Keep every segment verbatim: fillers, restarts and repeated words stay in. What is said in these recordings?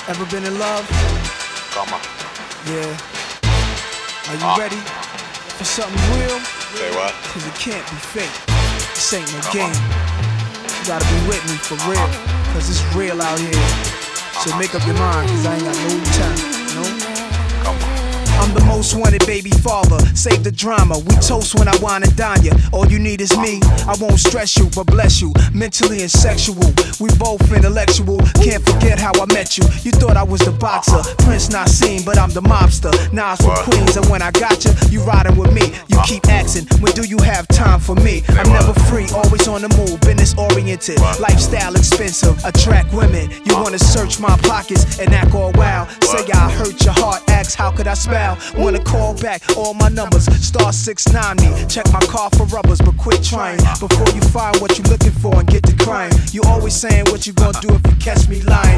Ever been in love? Come on. Yeah. Are you Ah. ready for something real? Say what? Cause it can't be fake. This ain't no Come game. on. You gotta be with me for real. Cause it's real out here. So make up your mind, cause I ain't got no time. No? Come on. I'm the most wanted baby father, save the drama. We toast when I wine and dine ya. All you need is me. I won't stress you, but bless you, mentally and sexual. We both intellectual, can't forget how I met you. You thought I was the boxer, Prince not seen, but I'm the mobster. Nas from Queens, and when I got you, you riding with me. You keep asking, when do you have time for me? I'm never free, always on the move, business oriented, lifestyle expensive, attract women. You wanna search my pockets and act all wild. Say I hurt your heart, ask how could I spell? Wanna call back all my numbers, star six nine me. Check my car for rubbers, but quit trying before you find what you're looking for and get to crying. You always saying what you gonna do if you catch me lying.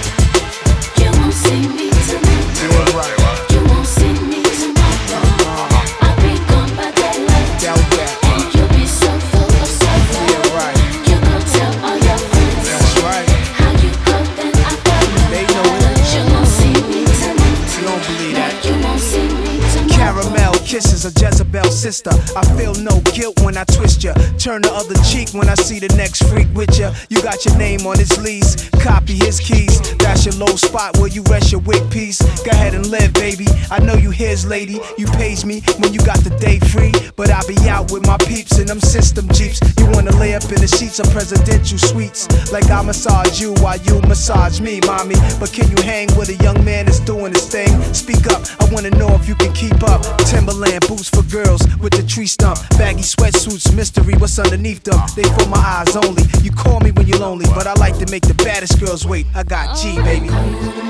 You won't see me tonight. Yeah, right. You won't see me tomorrow. I'll be gone by daylight. Doubt that. And you'll be so full of sorrow. Yeah, right. You gon' tell all your friends. That's right. How you go, then I follow. They know it. You won't see me tonight. You don't believe that. You won't see me tomorrow. Caramel kisses a Jezebel sister. I feel no guilt when I twist ya. Turn the other cheek when I see the next freak with ya. You got your name on his lease, copy his keys. That's your low spot where you rest your wig piece. Go ahead and live, baby. I know you his lady. You pays me when you got the day free. But I be out with my peeps in them system jeeps. You wanna lay up in the sheets of presidential suites. Like I massage you while you massage me, mommy. But can you hang with a young man that's doing his thing? Speak up, I wanna know if you can keep up. Timberland boots for girls with the tree stump. Baggy sweatsuits, mystery, what's underneath them? They for my eyes only. You call me when you're lonely, but I like to make the baddest girls wait. I got G, baby. Call you on a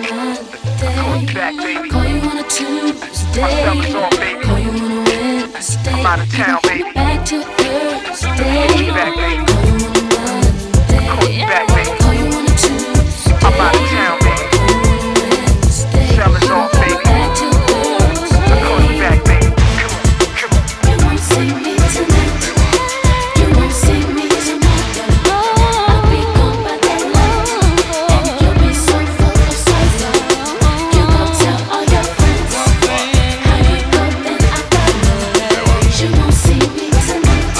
Monday. Back, baby. Call you on a Tuesday. My is on, baby. Call you on a Wednesday. I'm out of town, baby. Back to Thursday. Back, baby. Call you on a Monday. Call you back, baby. Call you on a Tuesday. I'm out of town, baby. Call you on a Wednesday. Tell us all, baby. Back to Thursday. Call you back, baby. Come on, come on. You won't see me tonight. You won't see me tomorrow. I'll be gone by daylight. And you'll be so full of sorrow. You gon' tell all your friends. How you go, then I follow. You won't see me tonight.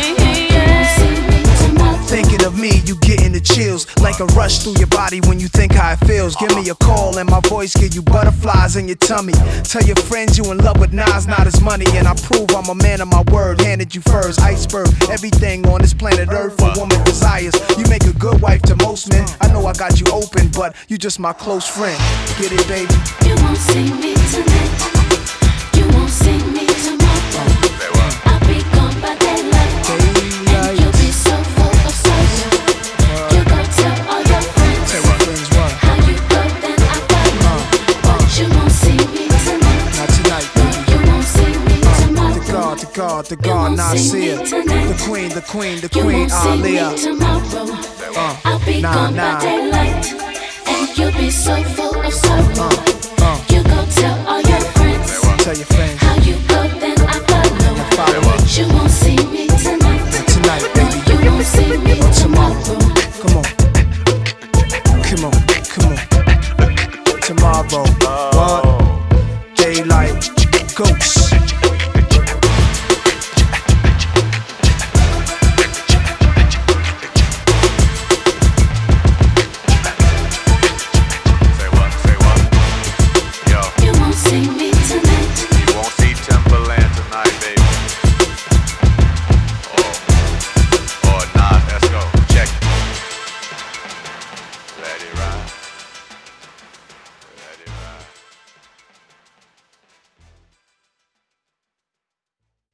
You won't see me tomorrow. Thinking of me, you getting the chills like a rush through your body when you think how it feels. Give me a call and my voice give you butterflies in your tummy. Tell your friends you in love with Nas, not his money. And I prove I'm a man of my word. Handed you furs, iceberg, everything on this planet Earth a woman desires. You make a good wife to most men. I know I got you open, but you just my close friend. Get it, baby? You won't see me tonight. You won't see me tomorrow. I'll be gone by daylight. And you'll be so full of sorrow. You gon' tell all your friends. Tell my friends what? How you go, then I follow. But you won't see me tonight. Not tonight, baby. You won't see me The tomorrow. God, the God, the You God, won't see Nasir. me tonight. The Queen, the Queen, the You Queen, won't see me Aliyah. tomorrow. Uh, I'll be nah, gone nah. by daylight. And you'll be so full of sorrow. Uh, You gon' tell all your friends. tell your friends. How you go, then I follow. Follow up You won't see me tonight. tonight, baby.